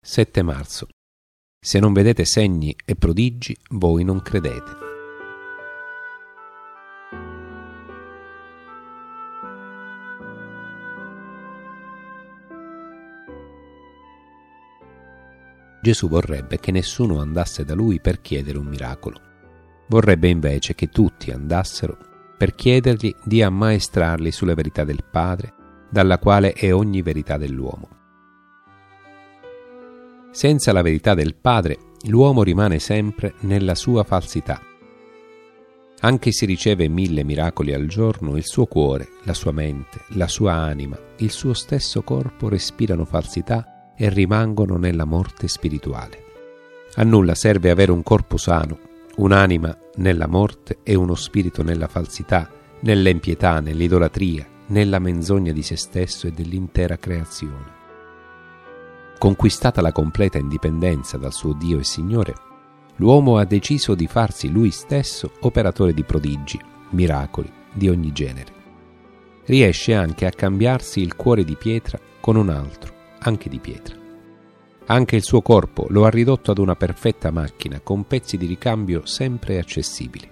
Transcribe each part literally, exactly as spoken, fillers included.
sette marzo. Se non vedete segni e prodigi, voi non credete. Gesù vorrebbe che nessuno andasse da lui per chiedere un miracolo. Vorrebbe invece che tutti andassero per chiedergli di ammaestrarli sulle verità del Padre, dalla quale è ogni verità dell'uomo. Senza la verità del Padre, l'uomo rimane sempre nella sua falsità. Anche se riceve mille miracoli al giorno, il suo cuore, la sua mente, la sua anima, il suo stesso corpo respirano falsità e rimangono nella morte spirituale. A nulla serve avere un corpo sano, un'anima nella morte e uno spirito nella falsità, nell'impietà, nell'idolatria, nella menzogna di se stesso e dell'intera creazione. Conquistata la completa indipendenza dal suo Dio e Signore, l'uomo ha deciso di farsi lui stesso operatore di prodigi, miracoli di ogni genere. Riesce anche a cambiarsi il cuore di pietra con un altro, anche di pietra. Anche il suo corpo lo ha ridotto ad una perfetta macchina con pezzi di ricambio sempre accessibili.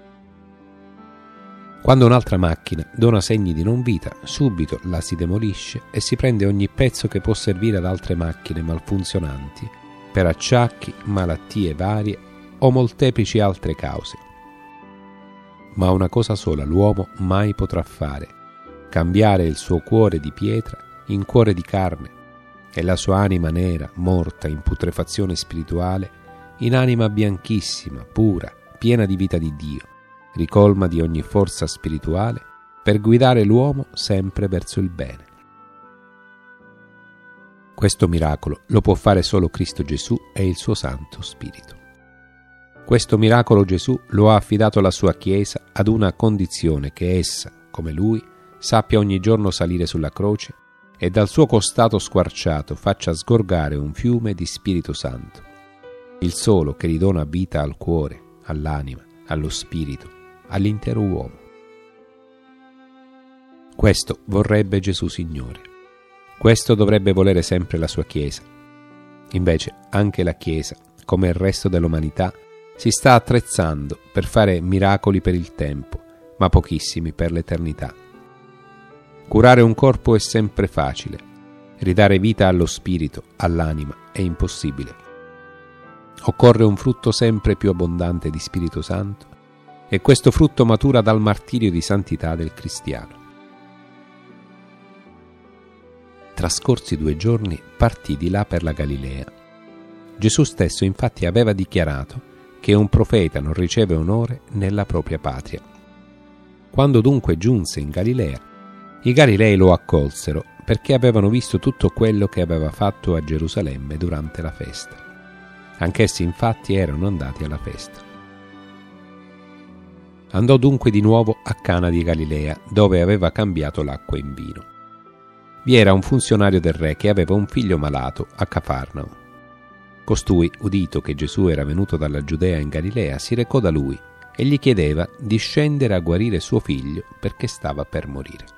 Quando un'altra macchina dona segni di non vita, subito la si demolisce e si prende ogni pezzo che può servire ad altre macchine malfunzionanti per acciacchi, malattie varie o molteplici altre cause. Ma una cosa sola l'uomo mai potrà fare: cambiare il suo cuore di pietra in cuore di carne e la sua anima nera, morta in putrefazione spirituale, in anima bianchissima, pura, piena di vita di Dio, ricolma di ogni forza spirituale per guidare l'uomo sempre verso il bene. Questo miracolo lo può fare solo Cristo Gesù e il suo Santo Spirito. Questo miracolo Gesù lo ha affidato alla sua Chiesa ad una condizione: che essa, come Lui, sappia ogni giorno salire sulla croce e dal suo costato squarciato faccia sgorgare un fiume di Spirito Santo, il solo che ridona vita al cuore, all'anima, allo spirito, all'intero uomo. Questo vorrebbe Gesù Signore. Questo dovrebbe volere sempre la sua Chiesa. Invece anche la Chiesa, come il resto dell'umanità, si sta attrezzando per fare miracoli per il tempo, ma pochissimi per l'eternità. Curare un corpo è sempre facile, ridare vita allo spirito, all'anima, è impossibile. Occorre un frutto sempre più abbondante di Spirito Santo, e questo frutto matura dal martirio di santità del cristiano. Trascorsi due giorni, partì di là per la Galilea. Gesù stesso infatti aveva dichiarato che un profeta non riceve onore nella propria patria. Quando dunque giunse in Galilea, i Galilei lo accolsero perché avevano visto tutto quello che aveva fatto a Gerusalemme durante la festa. Anch'essi infatti erano andati alla festa. Andò dunque di nuovo a Cana di Galilea, dove aveva cambiato l'acqua in vino. Vi era un funzionario del re che aveva un figlio malato a Cafarnao. Costui, udito che Gesù era venuto dalla Giudea in Galilea, si recò da lui e gli chiedeva di scendere a guarire suo figlio perché stava per morire.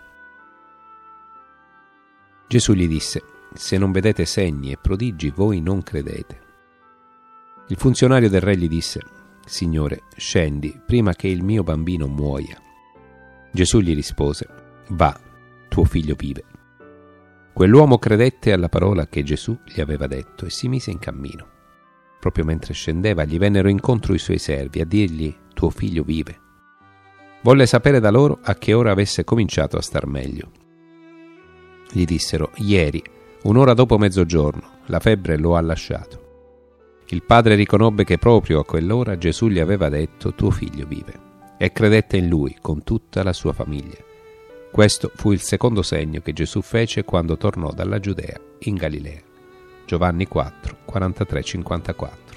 Gesù gli disse: se non vedete segni e prodigi, voi non credete. Il funzionario del re gli disse: Signore, scendi prima che il mio bambino muoia. Gesù gli rispose: va, tuo figlio vive. Quell'uomo credette alla parola che Gesù gli aveva detto e si mise in cammino. Proprio mentre scendeva gli vennero incontro i suoi servi a dirgli: tuo figlio vive. Volle sapere da loro a che ora avesse cominciato a star meglio. Gli dissero: ieri, un'ora dopo mezzogiorno, la febbre lo ha lasciato. Il padre riconobbe che proprio a quell'ora Gesù gli aveva detto: tuo figlio vive, e credette in lui con tutta la sua famiglia. Questo fu il secondo segno che Gesù fece quando tornò dalla Giudea in Galilea. Giovanni quattro, quarantatré cinquantaquattro.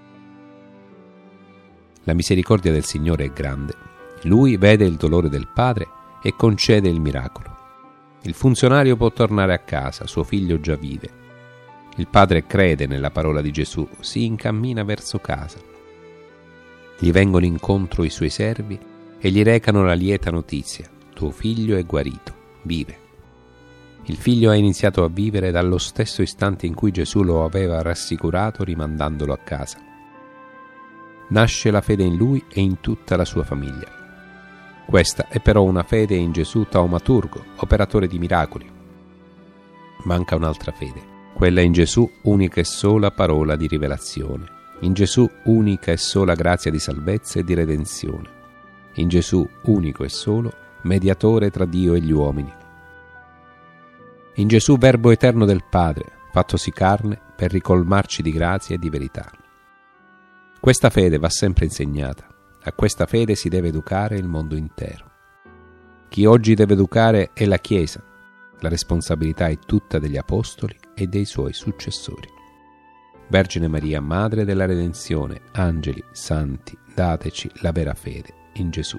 La misericordia del Signore è grande. Lui vede il dolore del padre e concede il miracolo. Il funzionario può tornare a casa, suo figlio già vive. Il padre crede nella parola di Gesù, si incammina verso casa. Gli vengono incontro i suoi servi e gli recano la lieta notizia: tuo figlio è guarito, vive. Il figlio ha iniziato a vivere dallo stesso istante in cui Gesù lo aveva rassicurato rimandandolo a casa. Nasce la fede in lui e in tutta la sua famiglia. Questa è però una fede in Gesù taumaturgo, operatore di miracoli. Manca un'altra fede, quella in Gesù unica e sola parola di rivelazione, in Gesù unica e sola grazia di salvezza e di redenzione, in Gesù unico e solo mediatore tra Dio e gli uomini, in Gesù Verbo eterno del Padre, fattosi carne per ricolmarci di grazia e di verità. Questa fede va sempre insegnata, a questa fede si deve educare il mondo intero. Chi oggi deve educare è la Chiesa, la responsabilità è tutta degli Apostoli e dei suoi successori. Vergine Maria, Madre della Redenzione, angeli, santi, dateci la vera fede in Gesù.